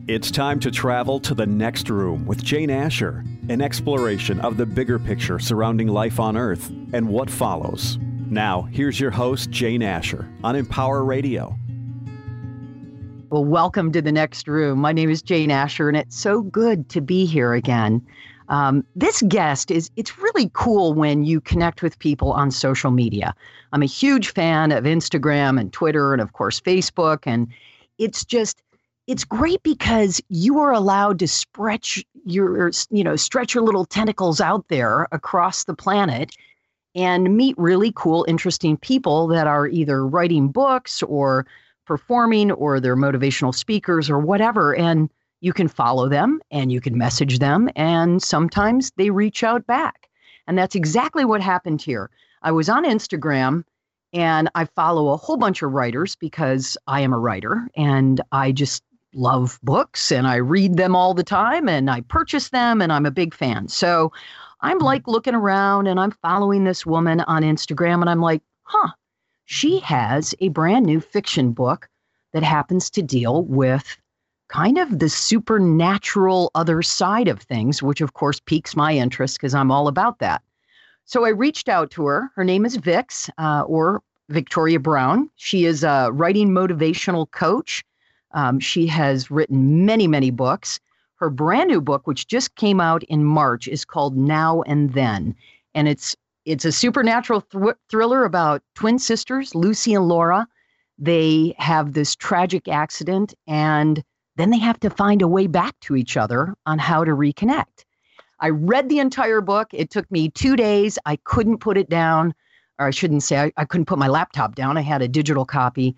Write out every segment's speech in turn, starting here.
It's time to travel to the next room with Jane Asher, an exploration of the bigger picture surrounding life on Earth and what follows. Now, here's your host, Jane Asher, on Empower Radio. Well, welcome to the next room. My name is Jane Asher, and it's so good to be here again. This guest it's really cool when you connect with people on social media. I'm a huge fan of Instagram and Twitter and, of course, Facebook. And it's great because you are allowed to stretch your little tentacles out there across the planet and meet really cool, interesting people that are either writing books or performing, or they're motivational speakers or whatever. And you can follow them and you can message them, and sometimes they reach out back. And that's exactly what happened here. I was on Instagram and I follow a whole bunch of writers because I am a writer and I just love books and I read them all the time and I purchase them and I'm a big fan. So I'm like looking around and I'm following this woman on Instagram and I'm like, she has a brand new fiction book that happens to deal with kind of the supernatural other side of things, which of course piques my interest because I'm all about that. So I reached out to her. Her name is Vix, or Victoria Brown. She is a writing motivational coach. She has written many, many books. Her brand new book, which just came out in March, is called Now and Then. And it's a supernatural thriller about twin sisters, Lucy and Laura. They have this tragic accident, and then they have to find a way back to each other on how to reconnect. I read the entire book. It took me 2 days. I couldn't put it down, or I shouldn't say I couldn't put my laptop down. I had a digital copy.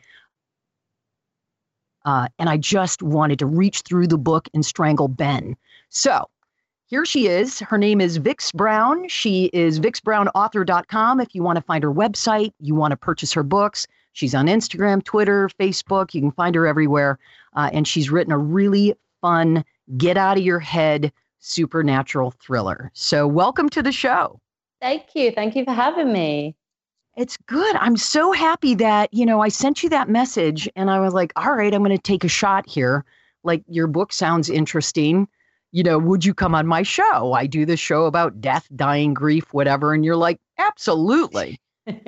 And I just wanted to reach through the book and strangle Ben. So here she is. Her name is Vix Brown. She is vixbrownauthor.com. If you want to find her website, you want to purchase her books. She's on Instagram, Twitter, Facebook. You can find her everywhere. And she's written a really fun, get out of your head supernatural thriller. So welcome to the show. Thank you. Thank you for having me. It's good. I'm so happy that, I sent you that message and I was like, all right, I'm going to take a shot here. Like, your book sounds interesting. Would you come on my show? I do this show about death, dying, grief, whatever. And you're like, absolutely.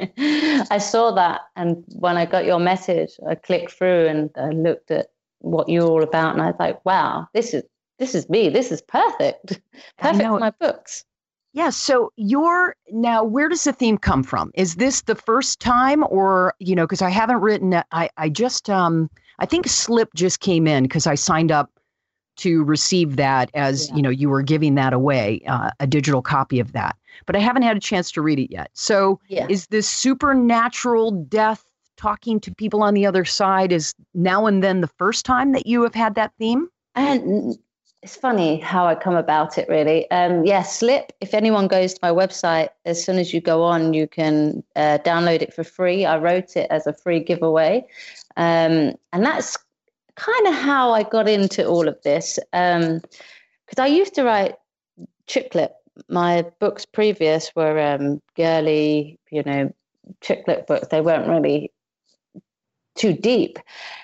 I saw that. And when I got your message, I clicked through and I looked at what you're all about. And I was like, wow, this is me. This is perfect. Perfect for my books. Yeah. So now, where does the theme come from? Is this the first time or, because I haven't written, I just, I think Slip just came in because I signed up to receive that as, you were giving that away, a digital copy of that, but I haven't had a chance to read it yet. So Is this supernatural death, talking to people on the other side, is Now and Then the first time that you have had that theme? And it's funny how I come about it, really. Slip, if anyone goes to my website, as soon as you go on, you can download it for free. I wrote it as a free giveaway. And that's kind of how I got into all of this. Because I used to write chick lit. My books previous were girly, chick lit books. They weren't really too deep.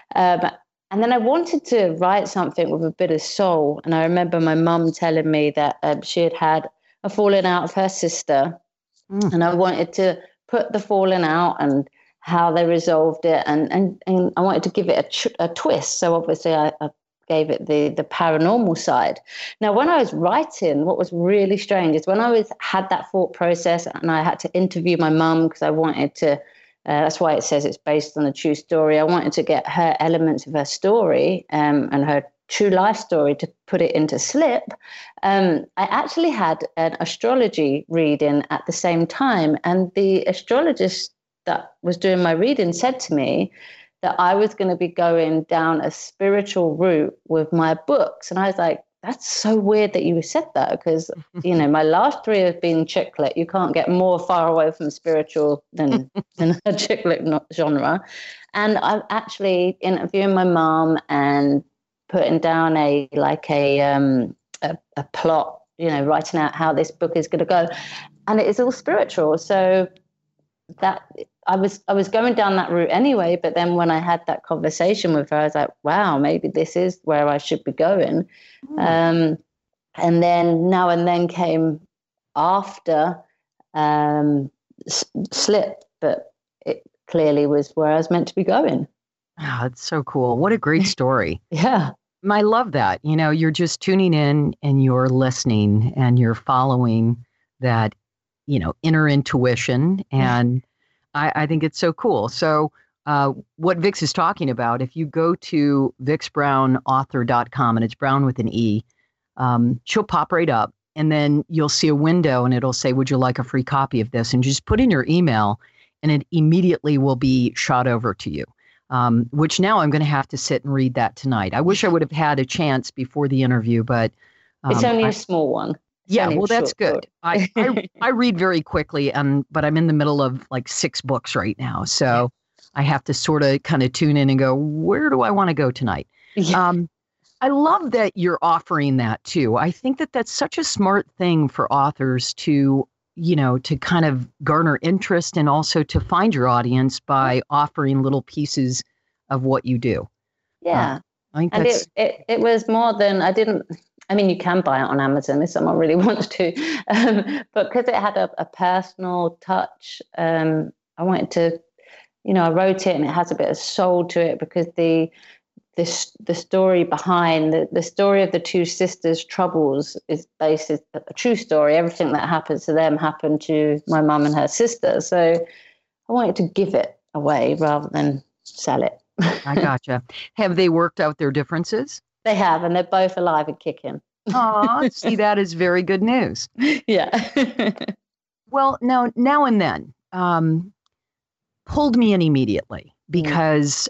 And then I wanted to write something with a bit of soul. And I remember my mum telling me that she had a falling out of her sister. And I wanted to put the falling out and how they resolved it. And I wanted to give it a twist. So obviously I gave it the paranormal side. Now, when I was writing, what was really strange is when I had that thought process and I had to interview my mum because I wanted to, that's why it says it's based on a true story. I wanted to get her elements of her story and her true life story to put it into Slip. I actually had an astrology reading at the same time. And the astrologist that was doing my reading said to me that I was going to be going down a spiritual route with my books. And I was like, that's so weird that you said that because, my last 3 have been chick lit. You can't get more far away from spiritual than a chick lit genre. And I'm actually interviewing my mom and putting down a plot, writing out how this book is going to go. And it is all spiritual. So that I was going down that route anyway, but then when I had that conversation with her, I was like, wow, maybe this is where I should be going. And then Now and Then came after Slip, but it clearly was where I was meant to be going. Oh, it's so cool. What a great story. Yeah. I love that. You're just tuning in and you're listening and you're following that, inner intuition. And I think it's so cool. So what Vix is talking about, if you go to vixbrownauthor.com, and it's Brown with an E, she'll pop right up and then you'll see a window and it'll say, would you like a free copy of this? And just put in your email and it immediately will be shot over to you. Which now I'm going to have to sit and read that tonight. I wish I would have had a chance before the interview, but it's only a small one. Yeah, well, that's good. I read very quickly, but I'm in the middle of like 6 books right now, so I have to sort of kind of tune in and go, where do I want to go tonight? Yeah. I love that you're offering that too. I think that that's such a smart thing for authors to kind of garner interest and also to find your audience by offering little pieces of what you do. Yeah. I think that's... it was more than you can buy it on Amazon if someone really wants to. But because it had a personal touch, I wanted to, I wrote it and it has a bit of soul to it because the story behind the story of the 2 sisters' troubles is based on a true story. Everything that happens to them happened to my mum and her sister. So I wanted to give it away rather than sell it. I gotcha. Have they worked out their differences? They have, and they're both alive and kicking. Oh, see, that is very good news. Yeah. Well, Now and Then pulled me in immediately because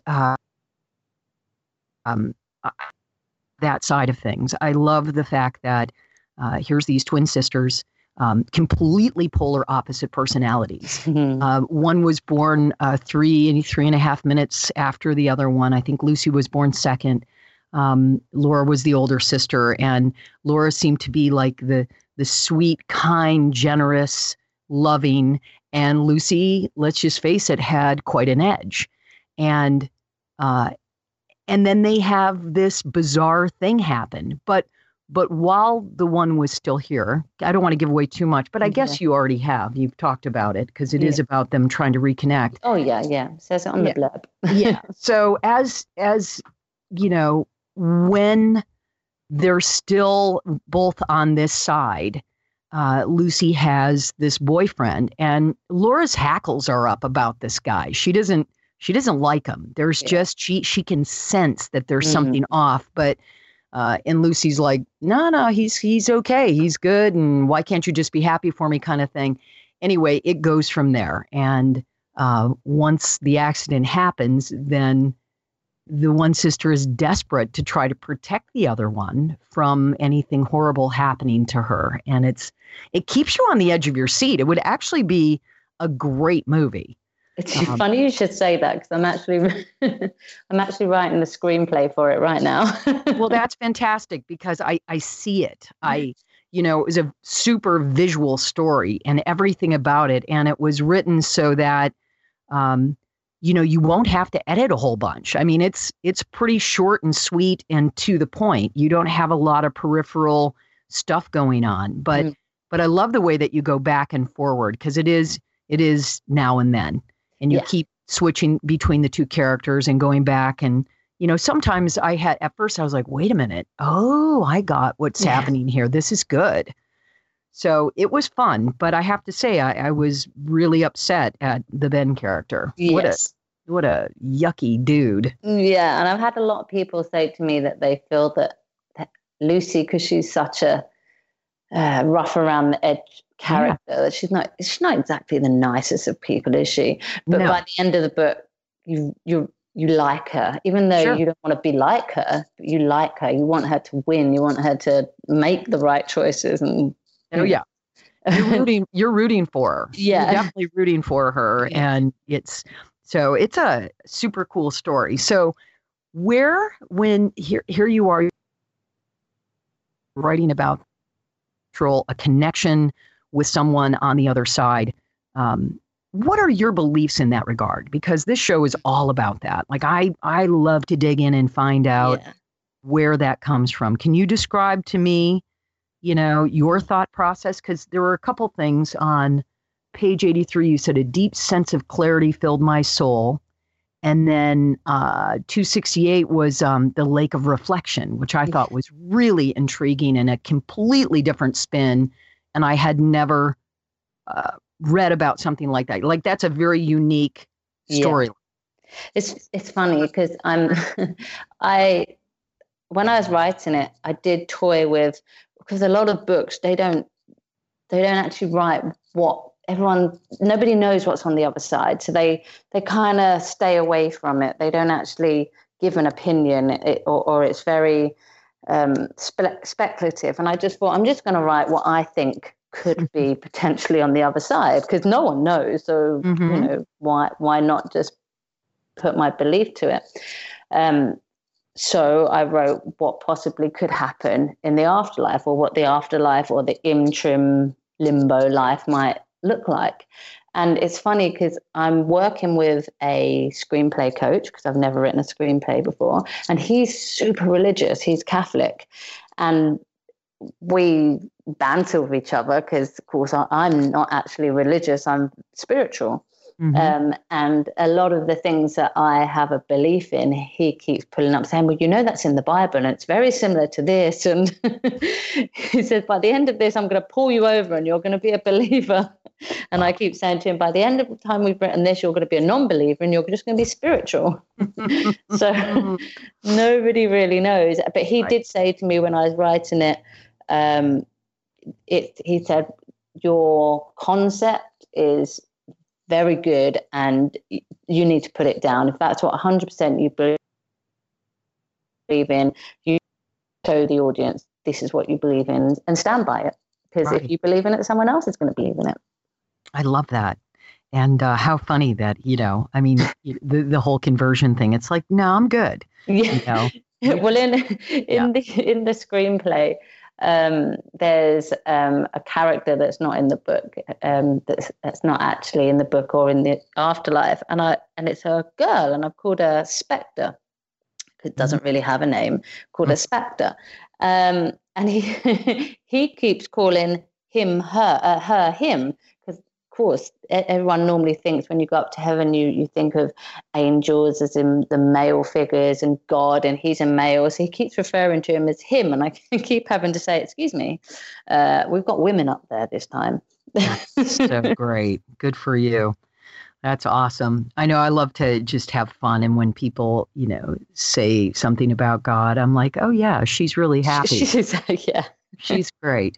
that side of things. I love the fact that here's these twin sisters, completely polar opposite personalities. Mm-hmm. One was born 3.5 minutes after the other one. I think Lucy was born second. Laura was the older sister, and Laura seemed to be like the sweet, kind, generous, loving, and Lucy, let's just face it, had quite an edge. And then they have this bizarre thing happen. But while the one was still here, I don't want to give away too much, but I guess you already have. You've talked about it because it is about them trying to reconnect. Oh, yeah. It says it on the blurb. Yeah. So as when they're still both on this side, Lucy has this boyfriend, and Laura's hackles are up about this guy. She doesn't like him. There's just, she can sense that there's something off, but, and Lucy's like, no, he's okay. He's good. And why can't you just be happy for me kind of thing. Anyway, it goes from there. And, once the accident happens, then the one sister is desperate to try to protect the other one from anything horrible happening to her. And it keeps you on the edge of your seat. It would actually be a great movie. It's funny you should say that because I'm actually writing the screenplay for it right now. Well, that's fantastic because I see it. It was a super visual story and everything about it. And it was written so that, you won't have to edit a whole bunch. I mean, it's pretty short and sweet and to the point. You don't have a lot of peripheral stuff going on, but I love the way that you go back and forward because it is now and then. And you keep switching between the two characters and going back. And, sometimes at first I was like, wait a minute. Oh, I got what's happening here. This is good. So it was fun. But I have to say, I was really upset at the Ben character. Yes. What a yucky dude. Yeah. And I've had a lot of people say to me that they feel that Lucy, because she's such a rough around the edge character, that she's not exactly the nicest of people, is she? But by the end of the book, you like her, even though you don't want to be like her, but you like her. You want her to win. You want her to make the right choices. And you're rooting for her. Yeah, you're definitely rooting for her, and it's a super cool story. So here you are writing about a connection with someone on the other side. what are your beliefs in that regard? Because this show is all about that. Like I love to dig in and find out where that comes from. Can you describe to me, your thought process? Because there were a couple things on page 83. You said a deep sense of clarity filled my soul. And then 268 was the Lake of Reflection, which I thought was really intriguing and a completely different spin. And I had never read about something like that. Like, that's a very unique story. Yeah. It's funny because when I was writing it, I did toy with, because a lot of books, they don't actually write nobody knows what's on the other side. So they kind of stay away from it. They don't actually give an opinion, or it's very speculative. And I just thought, I'm just going to write what I think could be potentially on the other side, because no one knows. So, why not just put my belief to it? So I wrote what possibly could happen in the afterlife, or what the afterlife or the interim limbo life might look like. And it's funny because I'm working with a screenplay coach, because I've never written a screenplay before, and he's super religious. He's Catholic, and we banter with each other because, of course, I'm not actually religious. I'm spiritual. And a lot of the things that I have a belief in, he keeps pulling up saying, well, that's in the Bible and it's very similar to this. And he says, by the end of this, I'm going to pull you over and you're going to be a believer. And I keep saying to him, by the end of the time we've written this, you're going to be a non-believer and you're just going to be spiritual. So nobody really knows. But he did say to me when I was writing it, he said, your concept is very good and you need to put it down. If that's what 100% you believe in, you show the audience this is what you believe in and stand by it. Because if you believe in it, someone else is going to believe in it. I love that. And how funny that, the whole conversion thing. It's like, no, I'm good. Yeah. Well, in the screenplay, there's a character that's not in the book, that's not actually in the book or in the afterlife, and it's a girl, and I've called her Spectre. It doesn't really have a name. Called her Spectre, and he keeps calling him her him, because of course everyone normally thinks when you go up to heaven you think of angels as in the male figures and God, and he's a male, so he keeps referring to him as him, and I keep having to say, excuse me, we've got women up there this time. That's so great. Good for you. That's awesome. I know I love to just have fun, and when people say something about God, I'm like, oh yeah, she's really happy. She's great.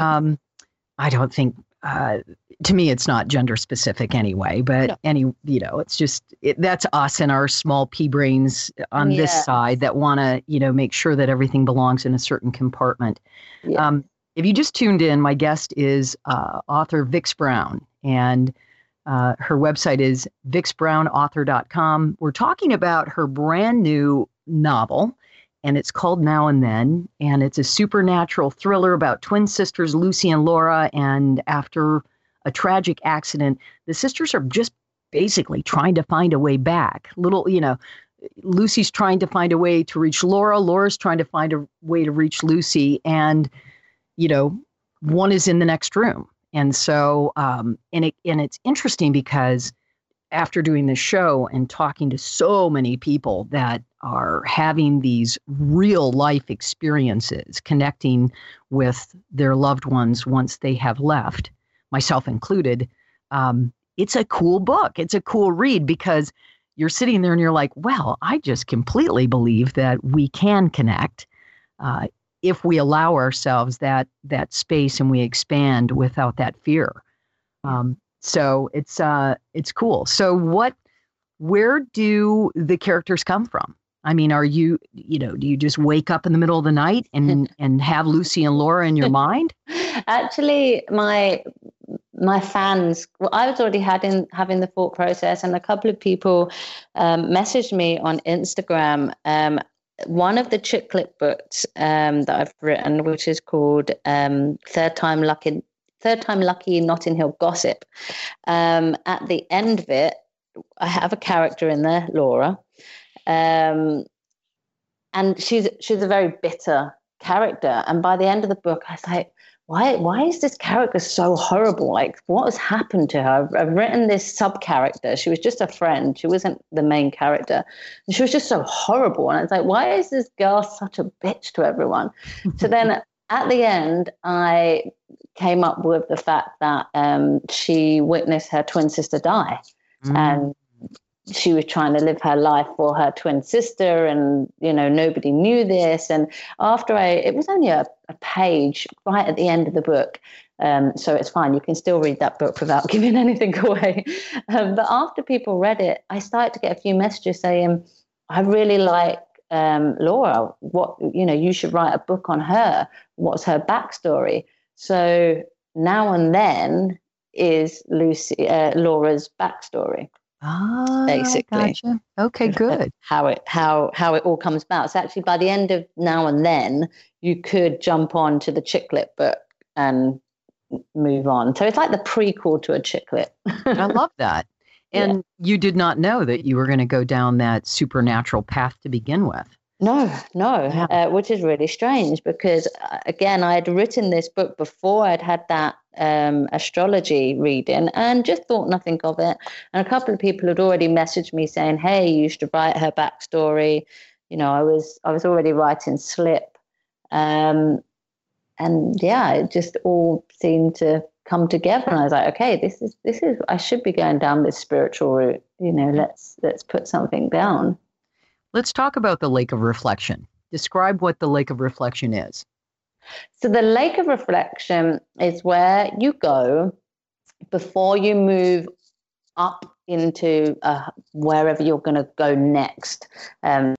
I don't think to me, it's not gender specific anyway, but it's just, that's us and our small pea brains on this side that want to, make sure that everything belongs in a certain compartment. Yeah. If you just tuned in, my guest is author Vix Brown, and her website is vixbrownauthor.com. We're talking about her brand new novel, and it's called Now and Then, and it's a supernatural thriller about twin sisters Lucy and Laura, and after a tragic accident, the sisters are just basically trying to find a way back. Lucy's trying to find a way to reach Laura, Laura's trying to find a way to reach Lucy, and, one is in the next room. And so, and it's interesting because after doing this show and talking to so many people that are having these real life experiences, connecting with their loved ones once they have left, myself included, it's a cool book. It's a cool read because you're sitting there and you're like, well, I just completely believe that we can connect if we allow ourselves that space and we expand without that fear. So it's cool. So where do the characters come from? I mean, are you, do you just wake up in the middle of the night and have Lucy and Laura in your mind? Actually, my fans, I was already having the thought process, and a couple of people messaged me on Instagram. One of the chick lit books that I've written, which is called Third Time Lucky third time lucky Notting Hill Gossip. At the end of it, I have a character in there, Laura, and she's a very bitter character. And by the end of the book, I was like, why is this character so horrible? Like, what has happened to her? I've written this sub-character. She was just a friend. She wasn't the main character. And she was just so horrible. And I was like, why is this girl such a bitch to everyone? So then at the end, I came up with the fact that she witnessed her twin sister die. And she was trying to live her life for her twin sister, and nobody knew this. And after it was only a page right at the end of the book, so it's fine, you can still read that book without giving anything away. But after people read it, I started to get a few messages saying, I really like Laura, what you should write a book on her. What's her backstory? So Now and Then is Laura's backstory. Basically. Gotcha. Okay, good. How it all comes about. So actually, by the end of Now and Then, you could jump on to the chick lit book and move on. So it's like the prequel to a chick lit. I love that. And you did not know that you were going to go down that supernatural path to begin with. No, which is really strange because, again, I had written this book before I'd had that astrology reading and just thought nothing of it. And a couple of people had already messaged me saying, hey, you should write her backstory. I was already writing Slip. It just all seemed to come together. And I was like, okay, this is, I should be going down this spiritual route. Let's put something down. Let's talk about the Lake of Reflection. Describe what the Lake of Reflection is. So the Lake of Reflection is where you go before you move up into wherever you're going to go next. I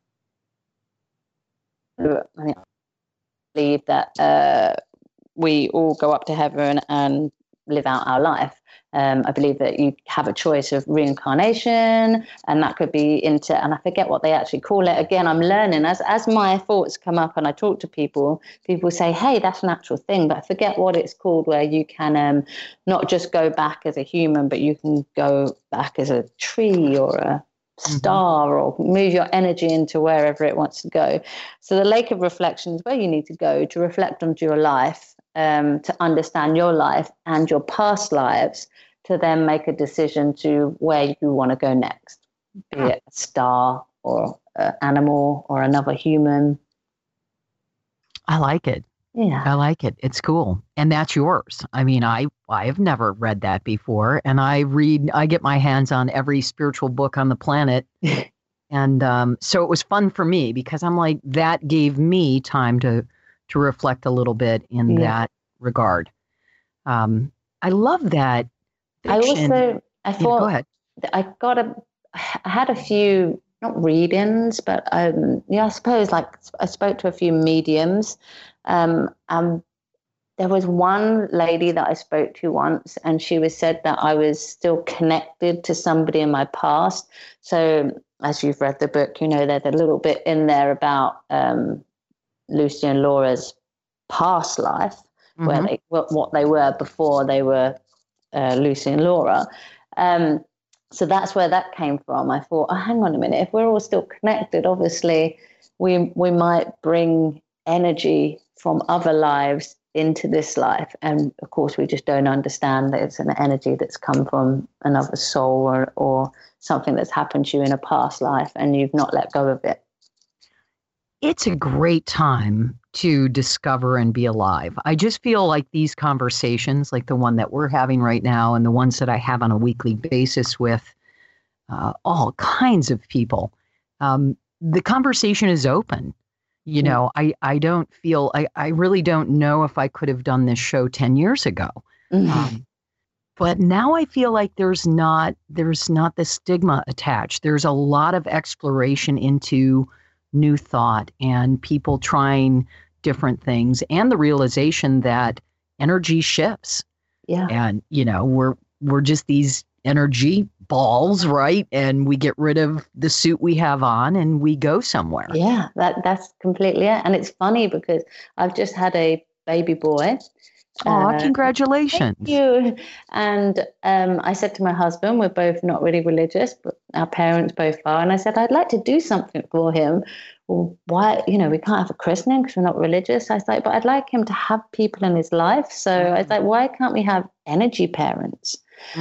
believe that we all go up to heaven and live out our life. I believe that you have a choice of reincarnation, and that could be and I forget what they actually call it. Again, I'm learning as my thoughts come up and I talk to people say, hey, that's a natural thing, but I forget what it's called, where you can not just go back as a human, but you can go back as a tree or a star, or move your energy into wherever it wants to go. So the Lake of Reflection is where you need to go to reflect onto your life, to understand your life and your past lives, to then make a decision to where you want to go next, be it a star or an animal or another human. I like it. Yeah, I like it. It's cool. And that's yours. I mean, I have never read that before. And I get my hands on every spiritual book on the planet. And so it was fun for me because I'm like, that gave me time to reflect a little bit in that regard. I love that fiction. I thought, go ahead. I had a few, not readings, but I suppose like I spoke to a few mediums. There was one lady that I spoke to once, and she said that I was still connected to somebody in my past. So as you've read the book, there's a little bit in there about Lucy and Laura's past life, where what they were before they were Lucy and Laura. So that's where that came from. I thought, oh, hang on a minute, if we're all still connected, obviously we might bring energy from other lives into this life. And of course, we just don't understand that it's an energy that's come from another soul or something that's happened to you in a past life and you've not let go of it. It's a great time to discover and be alive. I just feel like these conversations, like the one that we're having right now and the ones that I have on a weekly basis with all kinds of people, the conversation is open. I don't feel, I really don't know if I could have done this show 10 years ago. But now I feel like there's not the stigma attached. There's a lot of exploration into new thought and people trying different things and the realization that energy shifts. Yeah. And, we're just these energy balls, right? And we get rid of the suit we have on and we go somewhere. Yeah, that's completely it. And it's funny because I've just had a baby boy Oh, congratulations. Thank you. And I said to my husband, we're both not really religious, but our parents both are. And I said, I'd like to do something for him. Well, why, we can't have a christening because we're not religious. I was like, but I'd like him to have people in his life. So I was like, why can't we have energy parents?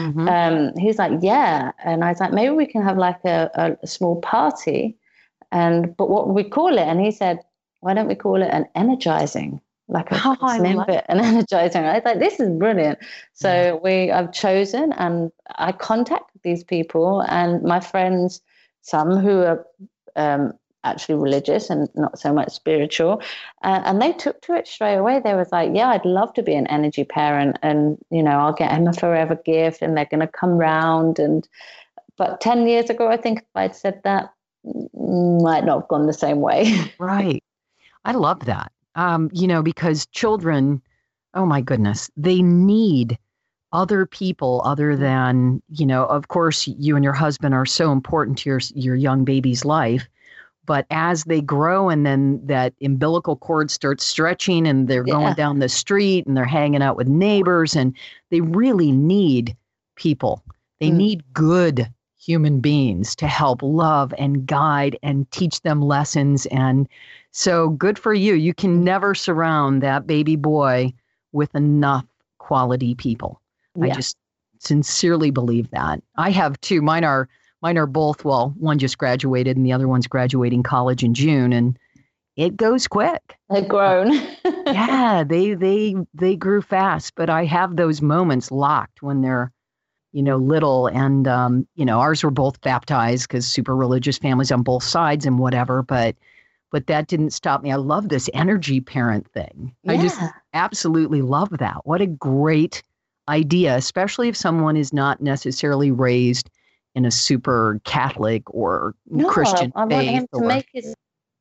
He's like, yeah. And I was like, maybe we can have like a small party. But what would we call it? And he said, why don't we call it an energizing? Like an energizing. I was like, this is brilliant. So I've chosen, and I contacted these people and my friends, some who are actually religious and not so much spiritual, and they took to it straight away. They was like, yeah, I'd love to be an energy parent, and I'll get him a forever gift, and they're going to come round. But 10 years ago, I think if I'd said that, might not have gone the same way. Right. I love that. Because children, oh my goodness, they need other people other than, of course, you and your husband are so important to your young baby's life. But as they grow and then that umbilical cord starts stretching and they're going down the street and they're hanging out with neighbors, and they really need people. They need good human beings to help love and guide and teach them lessons. And so good for you. You can never surround that baby boy with enough quality people. Yeah. I just sincerely believe that. I have two. Mine are both, well, one just graduated and the other one's graduating college in June, and it goes quick. They've grown. Yeah, they grew fast, but I have those moments locked when they're little, and ours were both baptized because super religious families on both sides and whatever, but that didn't stop me. I love this energy parent thing. Yeah. I just absolutely love that. What a great idea, especially if someone is not necessarily raised in a super Catholic or Christian faith. I want him to make his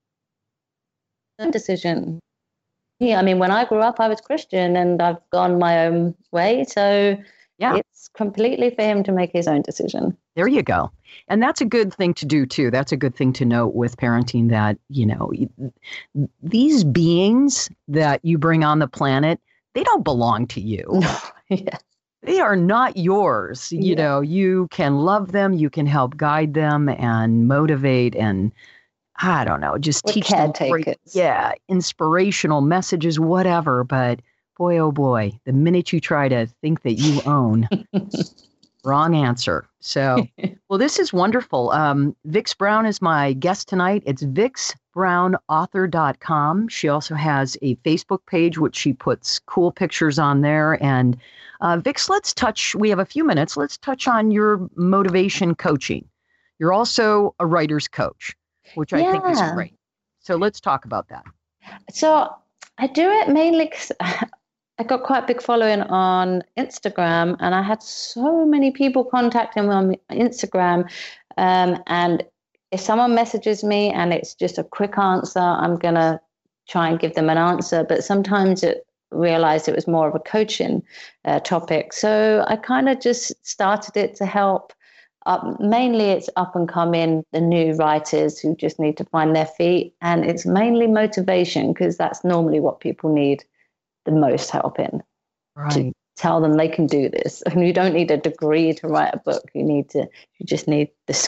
own decision. Yeah, I mean, when I grew up, I was Christian and I've gone my own way. So it's completely for him to make his own decision. There you go. And that's a good thing to do, too. That's a good thing to note with parenting, that, these beings that you bring on the planet, they don't belong to you. No. Yeah. They are not yours. You can love them, you can help guide them and motivate and, I don't know, just teach them great, inspirational messages, whatever. But boy, oh boy, the minute you try to think that you own, wrong answer. So, well, this is wonderful. Vix Brown is my guest tonight. It's vixbrownauthor.com. She also has a Facebook page, which she puts cool pictures on there. And Vix, we have a few minutes. Let's touch on your motivation coaching. You're also a writer's coach, which I think is great. So let's talk about that. So I do it mainly because I got quite a big following on Instagram, and I had so many people contacting me on Instagram. And if someone messages me and it's just a quick answer, I'm going to try and give them an answer. But sometimes realized it was more of a coaching topic. So I kind of just started it to help. Mainly it's up and coming, the new writers who just need to find their feet. And it's mainly motivation, because that's normally what people need the most help in. Right. To tell them they can do this. And you don't need a degree to write a book. You just need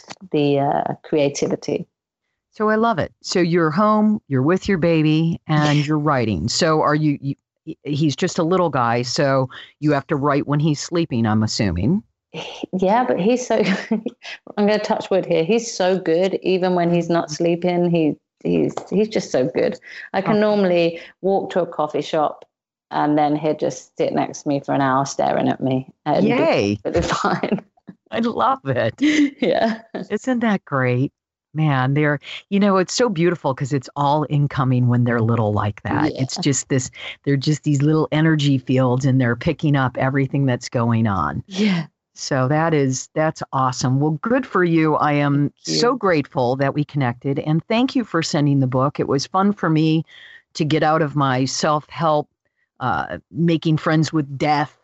the creativity. So I love it. So you're home, you're with your baby, and you're writing. So are you he's just a little guy, so you have to write when he's sleeping, I'm assuming. Yeah, but he's so I'm going to touch wood here. He's so good. Even when he's not sleeping, he's just so good. I can normally walk to a coffee shop and then he'll just sit next to me for an hour staring at me. And yay. It's fine. I love it. Yeah. Isn't that great? Man, it's so beautiful because it's all incoming when they're little like that. Yeah. It's just they're just these little energy fields and they're picking up everything that's going on. Yeah. So that's awesome. Well, good for you. I am so grateful that we connected, and thank you for sending the book. It was fun for me to get out of my self-help, making friends with death,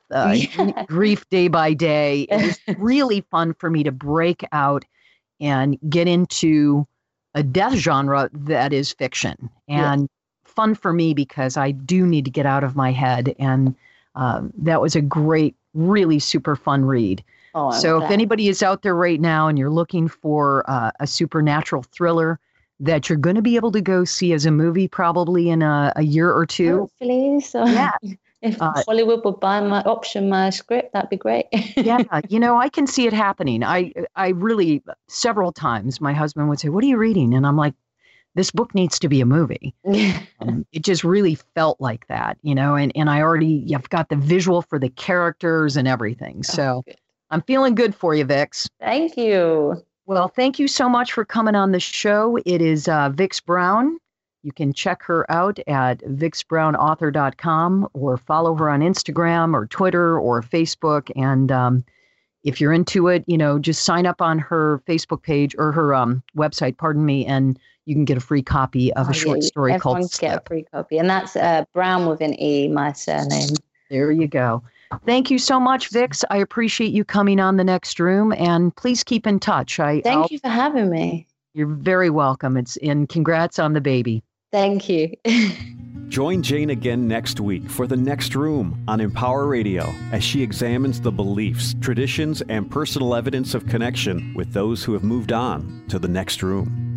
grief day by day. It was really fun for me to break out and get into a death genre that is fiction, and fun for me because I do need to get out of my head. And That was a great, really super fun read. Oh, so if anybody is out there right now and you're looking for a supernatural thriller that you're going to be able to go see as a movie probably in a year or two. Hopefully. So yeah. If Hollywood would buy my script, that'd be great. Yeah, I can see it happening. I really, several times my husband would say, "What are you reading?" And I'm like, this book needs to be a movie. It just really felt like that, and I've got the visual for the characters and everything. So I'm feeling good for you, Vix. Thank you. Well, thank you so much for coming on the show. It is Vix Brown. You can check her out at vixbrownauthor.com or follow her on Instagram or Twitter or Facebook. And if you're into it, just sign up on her Facebook page or her website, and you can get a free copy of a short story called Slip. Get a free copy. And that's Brown with an E, my surname. There you go. Thank you so much, Vix. I appreciate you coming on The Next Room, and please keep in touch. Thank you for having me. You're very welcome. And congrats on the baby. Thank you. Join Jane again next week for The Next Room on Empower Radio as she examines the beliefs, traditions, and personal evidence of connection with those who have moved on to the next room.